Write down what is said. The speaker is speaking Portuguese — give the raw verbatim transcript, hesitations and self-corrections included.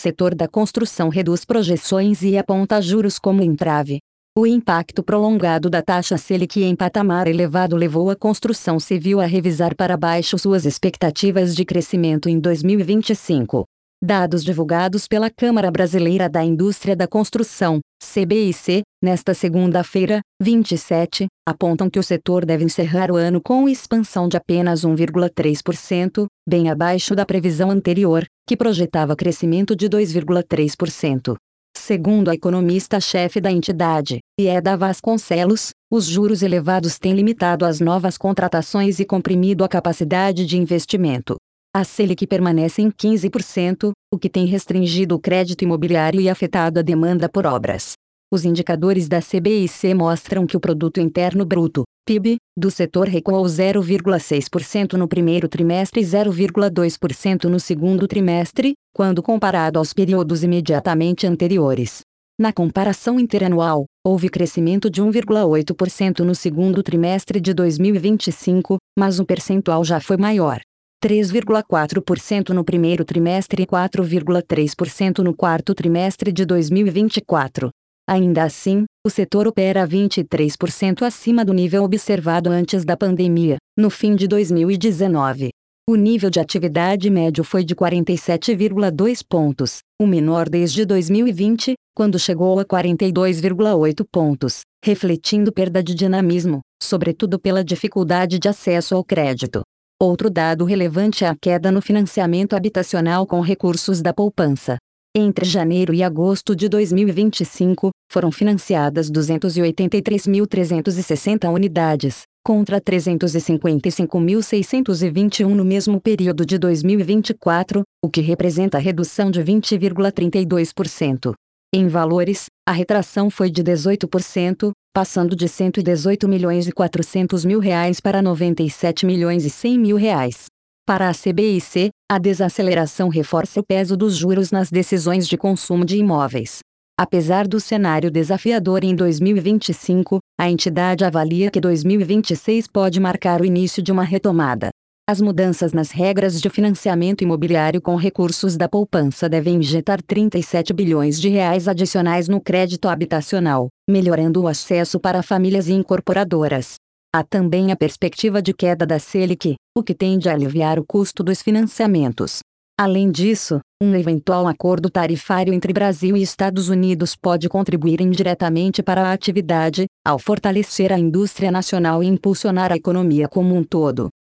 setor da construção reduz projeções e aponta juros como entrave. O impacto prolongado da taxa Selic em patamar elevado levou a construção civil a revisar para baixo suas expectativas de crescimento em dois mil e vinte e cinco. Dados divulgados pela Câmara Brasileira da Indústria da Construção, C B I C, nesta segunda-feira, vinte e sete, apontam que o setor deve encerrar o ano com expansão de apenas um vírgula três por cento, bem abaixo da previsão anterior, que projetava crescimento de dois vírgula três por cento. Segundo a economista-chefe da entidade, Ieda Vasconcelos, os juros elevados têm limitado as novas contratações e comprimido a capacidade de investimento. A Selic permanece em quinze por cento, o que tem restringido o crédito imobiliário e afetado a demanda por obras. Os indicadores da C B I C mostram que o Produto Interno Bruto, P I B, do setor recuou zero vírgula seis por cento no primeiro trimestre e zero vírgula dois por cento no segundo trimestre, quando comparado aos períodos imediatamente anteriores. Na comparação interanual, houve crescimento de um vírgula oito por cento no segundo trimestre de dois mil e vinte e cinco, mas o percentual já foi maior. três vírgula quatro por cento no primeiro trimestre e quatro vírgula três por cento no quarto trimestre de dois mil e vinte e quatro. Ainda assim, o setor opera vinte e três por cento acima do nível observado antes da pandemia, no fim de dois mil e dezenove. O nível de atividade médio foi de quarenta e sete vírgula dois pontos, o menor desde dois mil e vinte, quando chegou a quarenta e dois vírgula oito pontos, refletindo perda de dinamismo, sobretudo pela dificuldade de acesso ao crédito. Outro dado relevante é a queda no financiamento habitacional com recursos da poupança. Entre janeiro e agosto de dois mil e vinte e cinco, foram financiadas duzentas e oitenta e três mil trezentas e sessenta unidades, contra trezentas e cinquenta e cinco mil seiscentas e vinte e um no mesmo período de dois mil e vinte e quatro, o que representa redução de vinte vírgula trinta e dois por cento. Em valores, a retração foi de dezoito por cento, passando de cento e dezoito milhões e quatrocentos mil reais para noventa e sete milhões e cem mil reais. Para a C B I C, a desaceleração reforça o peso dos juros nas decisões de consumo de imóveis. Apesar do cenário desafiador em dois mil e vinte e cinco, a entidade avalia que dois mil e vinte e seis pode marcar o início de uma retomada. As mudanças nas regras de financiamento imobiliário com recursos da poupança devem injetar trinta e sete bilhões de reais adicionais no crédito habitacional, melhorando o acesso para famílias e incorporadoras. Há também a perspectiva de queda da Selic, o que tende a aliviar o custo dos financiamentos. Além disso, um eventual acordo tarifário entre Brasil e Estados Unidos pode contribuir indiretamente para a atividade, ao fortalecer a indústria nacional e impulsionar a economia como um todo.